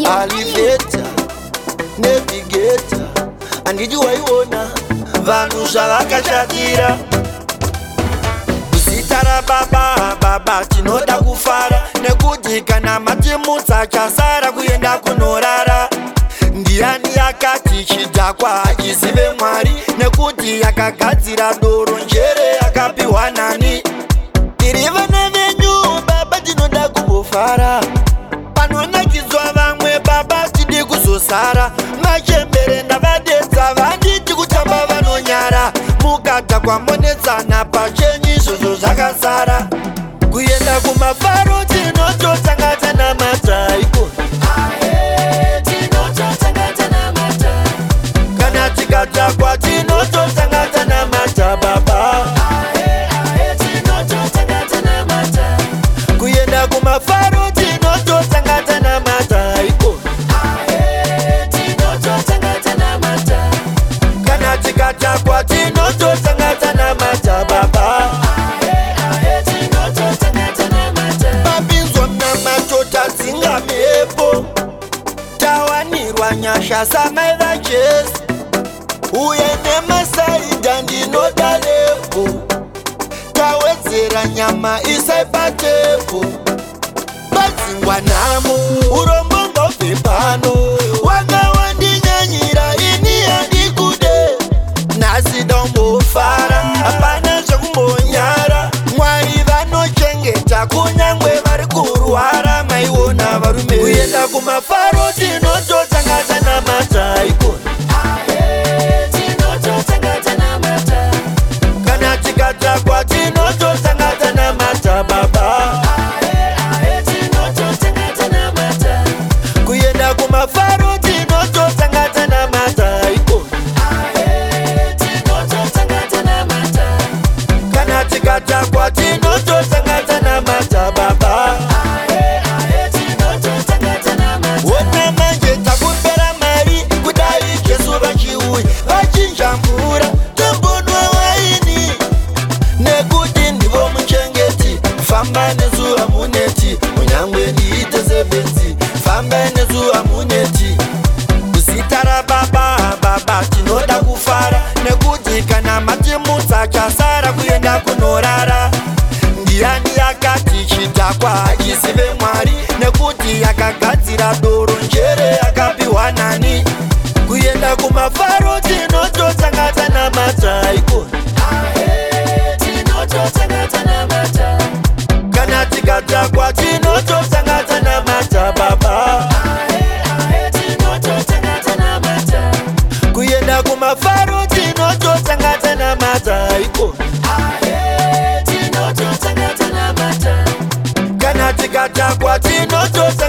Aliveta, Navigator, andiji waiona vanhu zvavakashatira. Kusitara baba tinoda kufara, nekuti kana matimutsa chasara kuenda kunorara. Ndiani yakati chidhakwa hachizive Mwari, nekuti yakagadzira doro njere yakapiwa nani. Tiri vana venyu baba tinoda kumbofara, panonakidzwa vamwe baba tidi kuzosara. Machembere ndavadedza vanditi kutamba vanonyara, mukadhakwa monetsana pachenyu izvozvo zvakasara. Kuenda kumafaro tinototangata namataiko, kana tikadhakwa tinototangata namata baba. Kuenda kumafaro tinototangata namataiko, kana tikadhakwa tinototangata namata baba. Papinzwa mnamato tadzinga mhepo, tawanirwa nyasha samai vaJesu, uye nemasaidha ndinoda lepo, tawedzera nyama isai patepo. Badzingwa nhamo urombo ngobve pano, wanga wandinyanyira ini handikude. Nhasi dombofara hapana zvekumbonyara, Mwari vanochengeta kunyangwe vari kurwara. Maiona varume, kuenda kumafaro tinototangata namataiko, kana tikadhakwa tinototangata namata baba. Kuenda kumafaro tinototangata namataiko, kana tikadhakwa tinototangata namata baba. Ona manje takupera mari kudai Jesu vachiuya vachinjambura, tombonwa waini nekuti ndivo muchengeti. Famba nezuva muneti, munyangwe ndiite sebenzi, famba nezuva muneti. Kusitara baba tinoda kufara, nekuti kana matimutsa chasara kuenda kunorara. Ndiani yakati chidhakwa hachizive Mwari, nekuti yakagadzira doro njere yakapiwa nani. Kuenda kumafaro tinototangata namataiko, kana tikadhakwa tinototangata namata baba. Kuenda kumafaro tinototangata namataiko, kana tikadhakwa tinototangata